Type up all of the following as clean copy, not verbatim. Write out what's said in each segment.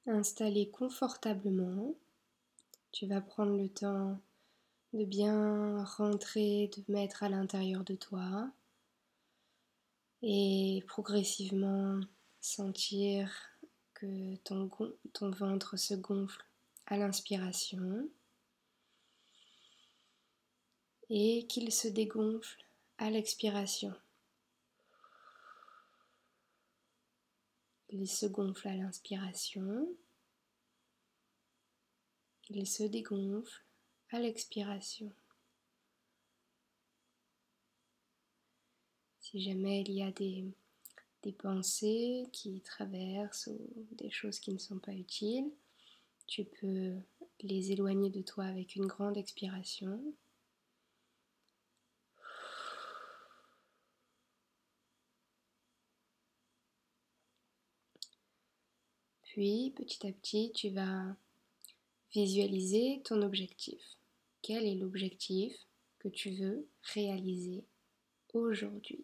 installé confortablement. Tu vas prendre le temps de bien rentrer, de mettre à l'intérieur de toi et progressivement sentir que ton ventre se gonfle à l'inspiration et qu'il se dégonfle à l'expiration. Il se gonfle à l'inspiration, il se dégonfle à l'expiration. Si jamais il y a des pensées qui traversent ou des choses qui ne sont pas utiles, tu peux les éloigner de toi avec une grande expiration. Puis, petit à petit, tu vas visualiser ton objectif. Quel est l'objectif que tu veux réaliser aujourd'hui?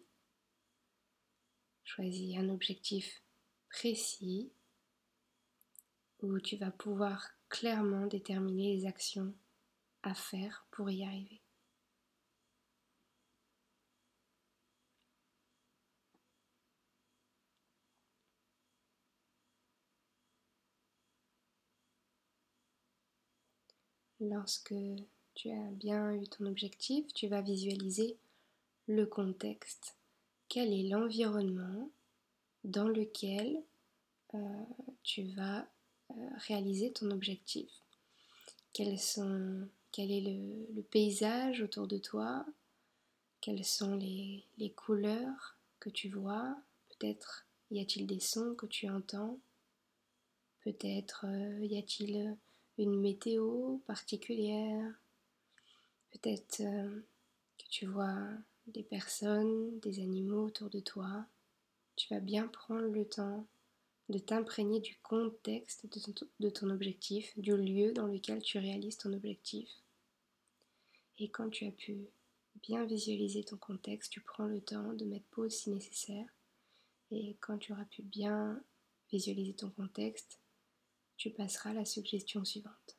Choisis un objectif précis où tu vas pouvoir clairement déterminer les actions à faire pour y arriver. Lorsque tu as bien eu ton objectif, tu vas visualiser le contexte. Quel est l'environnement dans lequel tu vas réaliser ton objectif? Quel est le paysage autour de toi? Quelles sont les couleurs que tu vois? Peut-être y a-t-il des sons que tu entends? Peut-être y a-t-il une météo particulière? Peut-être que tu vois des personnes, des animaux autour de toi. Tu vas bien prendre le temps de t'imprégner du contexte de ton objectif, du lieu dans lequel tu réalises ton objectif. Et quand tu as pu bien visualiser ton contexte, tu prends le temps de mettre pause si nécessaire. Et quand tu auras pu bien visualiser ton contexte, tu passeras à la suggestion suivante.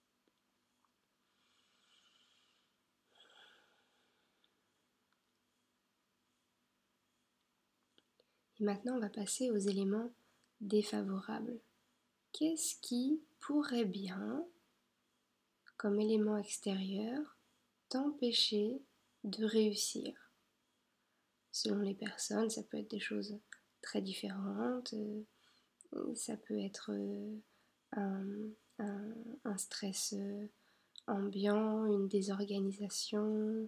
Et maintenant, on va passer aux éléments défavorables. Qu'est-ce qui pourrait bien, comme élément extérieur, t'empêcher de réussir? Selon les personnes, ça peut être des choses très différentes. Ça peut être un, un stress ambiant, une désorganisation,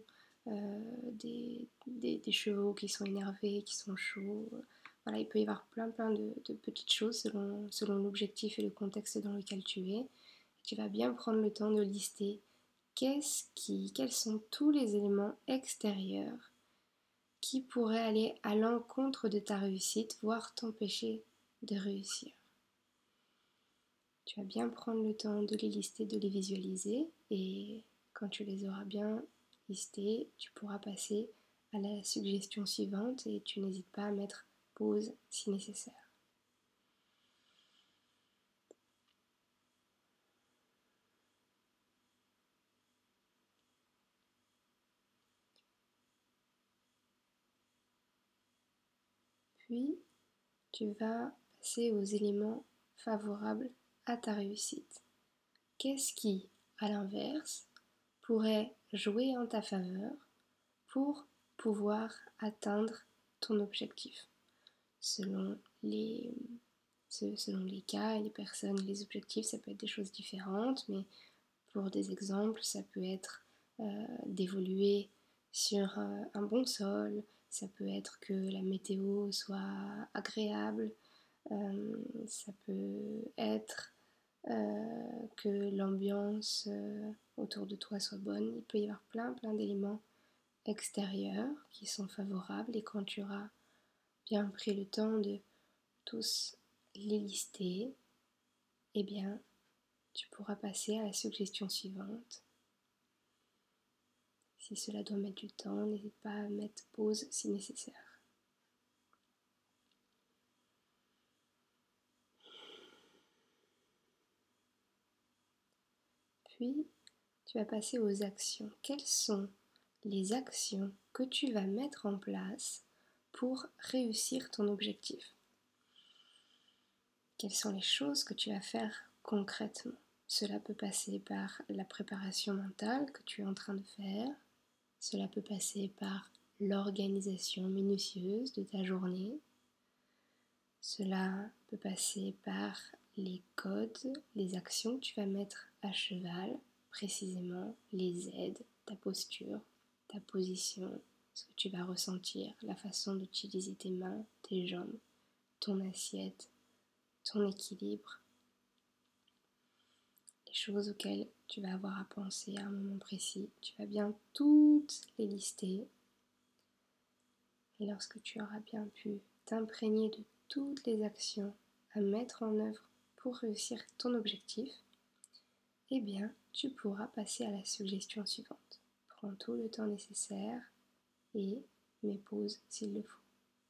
des chevaux qui sont énervés, qui sont chauds. Voilà, il peut y avoir plein de petites choses selon l'objectif et le contexte dans lequel tu es. Tu vas bien prendre le temps de lister quels sont tous les éléments extérieurs qui pourraient aller à l'encontre de ta réussite, voire t'empêcher de réussir. Tu vas bien prendre le temps de les lister, de les visualiser, et quand tu les auras bien listés, tu pourras passer à la suggestion suivante et tu n'hésites pas à mettre pause si nécessaire. Puis, tu vas passer aux éléments favorables à ta réussite. Qu'est-ce qui, à l'inverse, pourrait jouer en ta faveur pour pouvoir atteindre ton objectif? Selon les cas et les personnes, les objectifs, ça peut être des choses différentes, mais pour des exemples, ça peut être d'évoluer sur un bon sol, ça peut être que la météo soit agréable, ça peut être que l'ambiance autour de toi soit bonne. Il peut y avoir plein d'éléments extérieurs qui sont favorables, et quand tu auras bien pris le temps de tous les lister, eh bien, tu pourras passer à la suggestion suivante. Si cela doit mettre du temps, n'hésite pas à mettre pause si nécessaire. Puis, tu vas passer aux actions. Quelles sont les actions que tu vas mettre en place pour réussir ton objectif? Quelles sont les choses que tu vas faire concrètement? Cela peut passer par la préparation mentale que tu es en train de faire. Cela peut passer par l'organisation minutieuse de ta journée. Cela peut passer par les codes, les actions que tu vas mettre à cheval, précisément les aides, ta posture, ta position, ce que tu vas ressentir, la façon d'utiliser tes mains, tes jambes, ton assiette, ton équilibre, les choses auxquelles tu vas avoir à penser à un moment précis. Tu vas bien toutes les lister. Et lorsque tu auras bien pu t'imprégner de toutes les actions à mettre en œuvre pour réussir ton objectif, eh bien, tu pourras passer à la suggestion suivante. Prends tout le temps nécessaire et mets pause s'il le faut.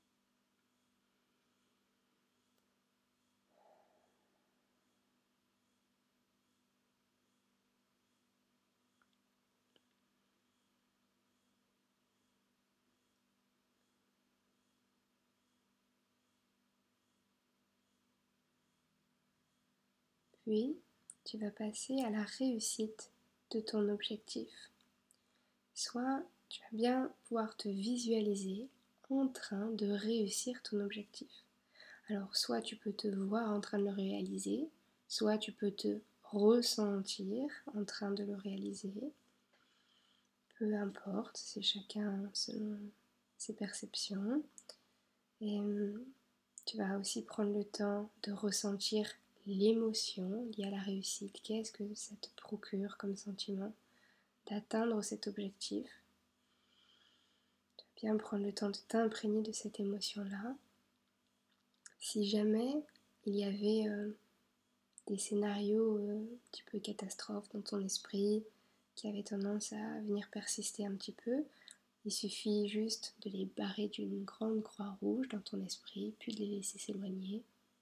Puis, tu vas passer à la réussite de ton objectif. Soit tu vas bien pouvoir te visualiser en train de réussir ton objectif. Alors, soit tu peux te voir en train de le réaliser, soit tu peux te ressentir en train de le réaliser. Peu importe, c'est chacun selon ses perceptions. Et tu vas aussi prendre le temps de ressentir l'émotion liée à la réussite. Qu'est-ce que ça te procure comme sentiment d'atteindre cet objectif? Tu vas bien prendre le temps de t'imprégner de cette émotion-là. Si jamais il y avait des scénarios un petit peu catastrophes dans ton esprit qui avaient tendance à venir persister un petit peu, il suffit juste de les barrer d'une grande croix rouge dans ton esprit, puis de les laisser s'éloigner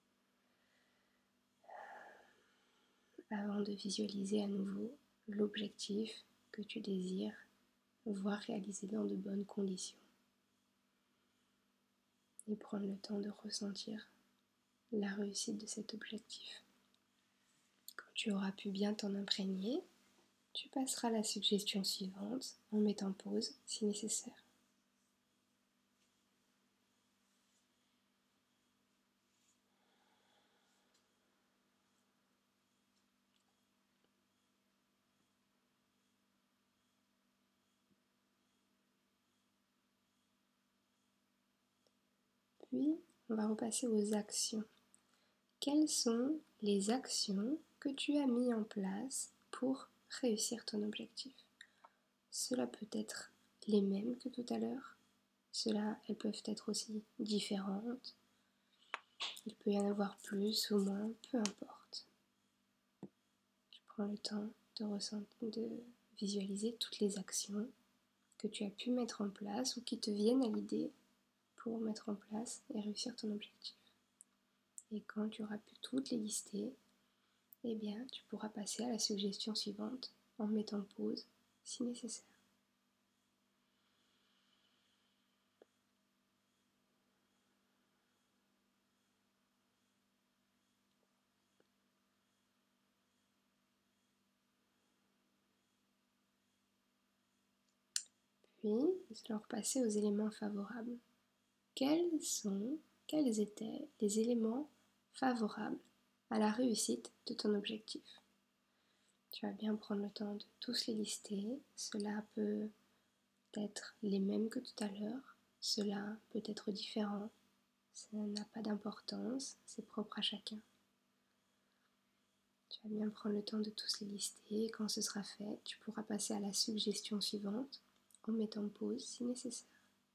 avant de visualiser à nouveau l'objectif que tu désires voir réalisé dans de bonnes conditions. Et prendre le temps de ressentir la réussite de cet objectif. Quand tu auras pu bien t'en imprégner, tu passeras à la suggestion suivante en mettant pause si nécessaire. Puis, on va repasser aux actions. Quelles sont les actions que tu as mis en place pour réussir ton objectif? Cela peut être les mêmes que tout à l'heure. Elles peuvent être aussi différentes. Il peut y en avoir plus ou moins, peu importe. Tu prends le temps de visualiser toutes les actions que tu as pu mettre en place ou qui te viennent à l'idée pour mettre en place et réussir ton objectif. Et quand tu auras pu toutes les lister, eh bien, tu pourras passer à la suggestion suivante en mettant pause si nécessaire. Puis, nous allons repasser aux éléments favorables. Quels étaient les éléments favorables à la réussite de ton objectif? Tu vas bien prendre le temps de tous les lister. Cela peut être les mêmes que tout à l'heure. Cela peut être différent. Ça n'a pas d'importance. C'est propre à chacun. Tu vas bien prendre le temps de tous les lister. Et quand ce sera fait, tu pourras passer à la suggestion suivante en mettant pause si nécessaire.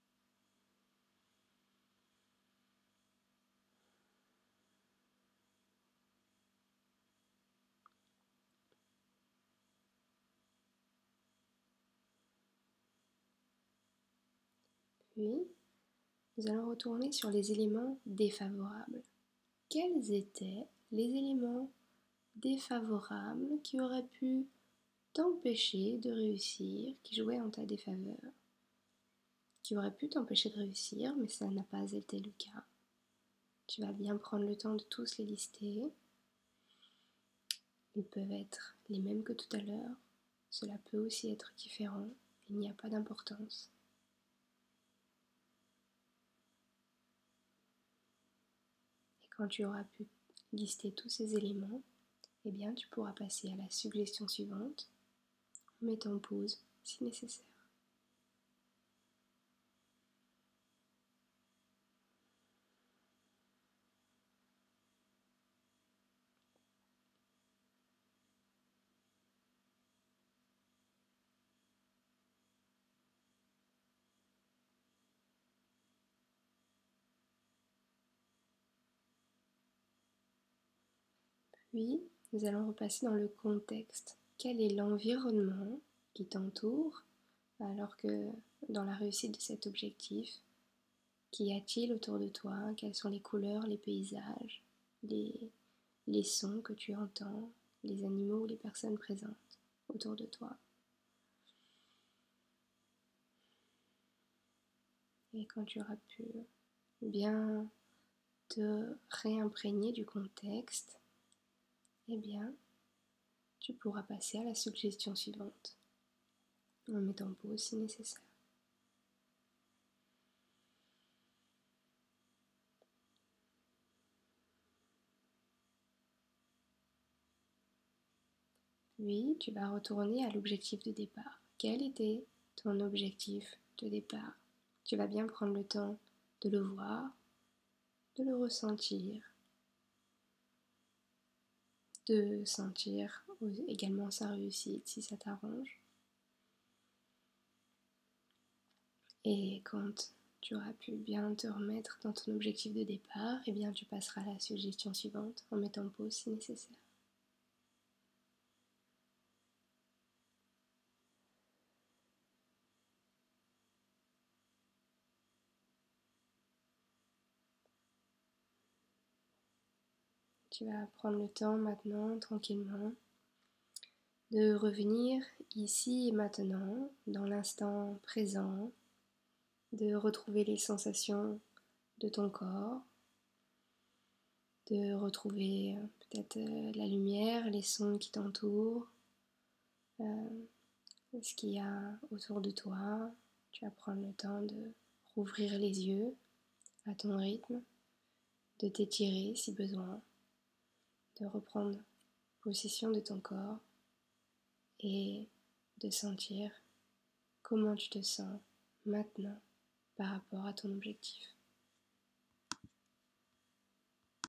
Puis, nous allons retourner sur les éléments défavorables. Quels étaient les éléments défavorables qui auraient pu t'empêcher de réussir, qui jouaient en ta défaveur, qui auraient pu t'empêcher de réussir, mais ça n'a pas été le cas. Tu vas bien prendre le temps de tous les lister. Ils peuvent être les mêmes que tout à l'heure. Cela peut aussi être différent. Il n'y a pas d'importance. Et quand tu auras pu lister tous ces éléments, eh bien tu pourras passer à la suggestion suivante en mettant pause si nécessaire. Puis, nous allons repasser dans le contexte. Quel est l'environnement qui t'entoure alors que dans la réussite de cet objectif, qu'y a-t-il autour de toi? Quelles sont les couleurs, les paysages, les sons que tu entends, les animaux ou les personnes présentes autour de toi? Et quand tu auras pu bien te réimprégner du contexte, eh bien, tu pourras passer à la suggestion suivante en mettant pause si nécessaire. Puis, tu vas retourner à l'objectif de départ. Quel était ton objectif de départ? Tu vas bien prendre le temps de le voir, de le ressentir, de sentir également sa réussite si ça t'arrange. Et quand tu auras pu bien te remettre dans ton objectif de départ, eh bien tu passeras à la suggestion suivante en mettant pause si nécessaire. Tu vas prendre le temps maintenant, tranquillement, de revenir ici et maintenant, dans l'instant présent, de retrouver les sensations de ton corps, de retrouver peut-être la lumière, les sons qui t'entourent, ce qu'il y a autour de toi. Tu vas prendre le temps de rouvrir les yeux à ton rythme, de t'étirer si besoin, de reprendre possession de ton corps et de sentir comment tu te sens maintenant par rapport à ton objectif.